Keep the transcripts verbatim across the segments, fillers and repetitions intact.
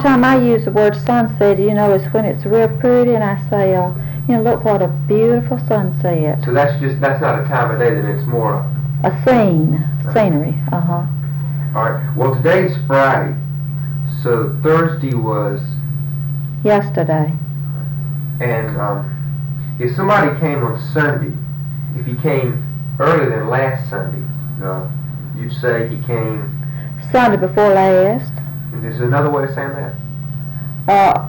time I use the word sunset, you know, is when it's real pretty, and I say, uh, you know, look what a beautiful sunset. So that's just, that's not a time of day, then it's more a scene, scenery, uh-huh. All right, well, today's Friday, so Thursday was... yesterday. And um, if somebody came on Sunday, if he came earlier than last Sunday, uh, you'd say he came... Sunday before last. And there's another way of saying that? Uh,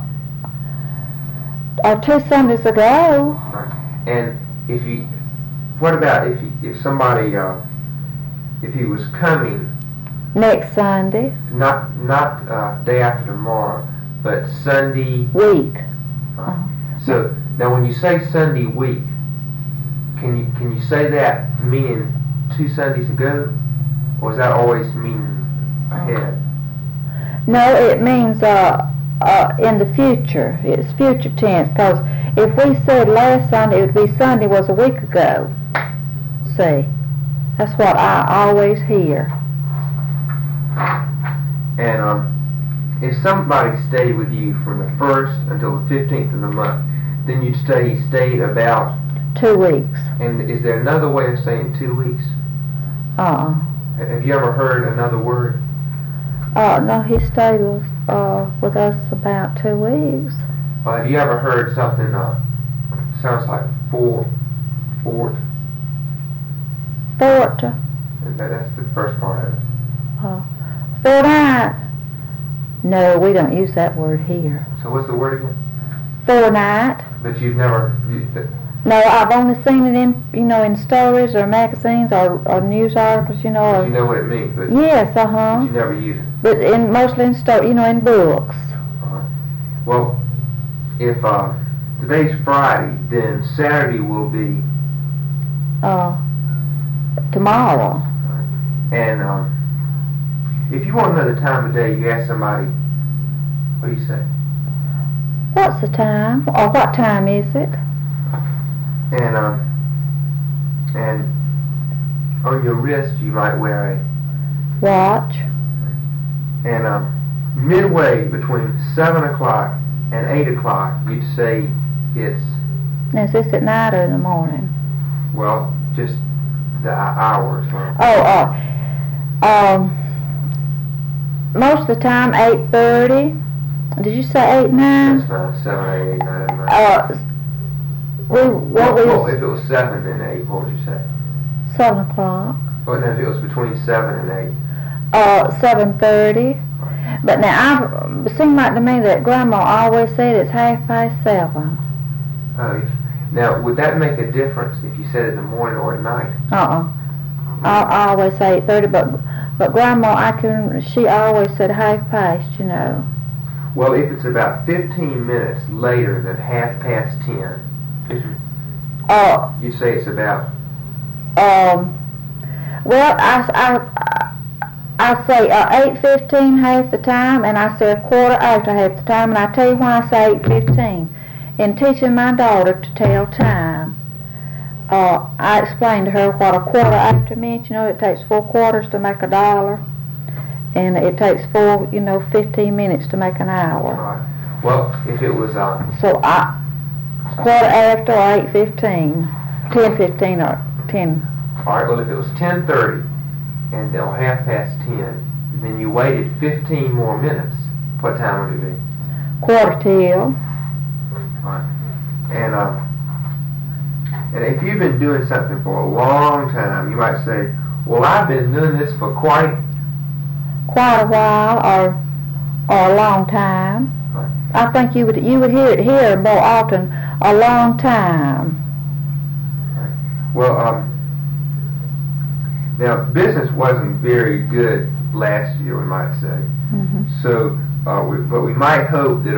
or two Sundays ago. Right. And if he, what about if he, if somebody, uh, if he was coming next Sunday? Not not uh, day after tomorrow, but Sunday week. Uh, so now, when you say Sunday week, can you can you say that meaning two Sundays ago, or is that always meaning ahead? No, it means uh, uh, in the future. It's future tense, because if we said last Sunday, it would be Sunday was a week ago. See, that's what I always hear. And um, if somebody stayed with you from the first until the fifteenth of the month, then you'd say he stayed about two weeks. And is there another way of saying two weeks? Uh-uh. Have you ever heard another word? Uh, no, he stayed with, uh, with us about two weeks. Well, have you ever heard something, uh, sounds like fort, fort? Fort. That, that's the first part of it. Uh, fortnight. No, we don't use that word here. So what's the word again? Fortnight. But you've never used it? No, I've only seen it in, you know, in stories or magazines or, or news articles, you know. But or, you know what it means, but yes, uh-huh. But you never use it. But in mostly in sto- you know, in books. All right. Well, if uh, today's Friday, then Saturday will be Uh, tomorrow. And um, if you want to know the time of day, you ask somebody, what do you say? What's the time? Or what time is it? And um, and on your wrist you might wear a watch. And um, midway between seven o'clock and eight o'clock, you'd say it's... Now, is this at night or in the morning? Well, just the hours. Huh? Oh, uh, um, most of the time eight thirty. Did you say eight nine? That's fine. Seven, eight, eight, nine, nine. Uh, we what well, we well, if it was seven and eight, what would you say? Seven o'clock. Well, no, if it was between seven and eight. Uh, seven thirty. Right. But now, I, it seemed like to me that Grandma always said it's half past seven. Oh, now, would that make a difference if you said it in the morning or at night? Uh-uh. I, I always say eight thirty, but but Grandma, I can. She always said half past, you know. Well, if it's about fifteen minutes later than half past ten, uh, you say it's about. Um. Well, I I I say uh, eight fifteen half the time, and I say a quarter after half the time, and I tell you why I say eight fifteen. In teaching my daughter to tell time, uh, I explained to her what a quarter after meant. You know, it takes four quarters to make a dollar, and it takes four, you know, fifteen minutes to make an hour. Right. Well, if it was uh. So I quarter after or eight fifteen, ten fifteen or ten. All right. Well, if it was ten thirty and till half past ten, then you waited fifteen more minutes. What time would it be? Quarter till. Right. And uh, and if you've been doing something for a long time, you might say, "Well, I've been doing this for quite quite a while, or or a long time." Right. I think you would you would hear it here more often. A long time. Right. Well, um, now business wasn't very good last year, we might say. Mm-hmm. So, uh, we, but we might hope that